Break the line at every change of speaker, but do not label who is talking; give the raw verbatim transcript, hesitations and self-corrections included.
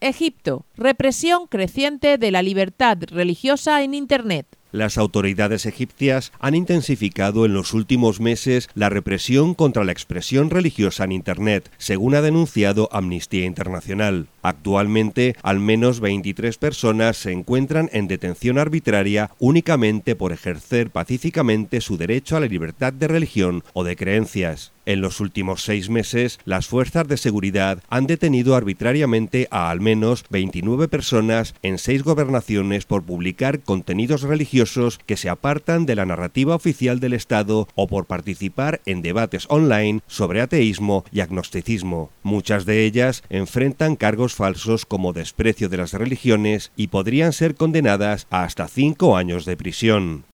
Egipto. Represión creciente de la libertad religiosa en Internet.
Las autoridades egipcias han intensificado en los últimos meses la represión contra la expresión religiosa en Internet, según ha denunciado Amnistía Internacional. Actualmente, al menos veintitrés personas se encuentran en detención arbitraria únicamente por ejercer pacíficamente su derecho a la libertad de religión o de creencias. En los últimos seis meses, las fuerzas de seguridad han detenido arbitrariamente a al menos veintinueve personas en seis gobernaciones por publicar contenidos religiosos que se apartan de la narrativa oficial del Estado o por participar en debates online sobre ateísmo y agnosticismo. Muchas de ellas enfrentan cargos falsos como desprecio de las religiones y podrían ser condenadas a hasta cinco años de prisión.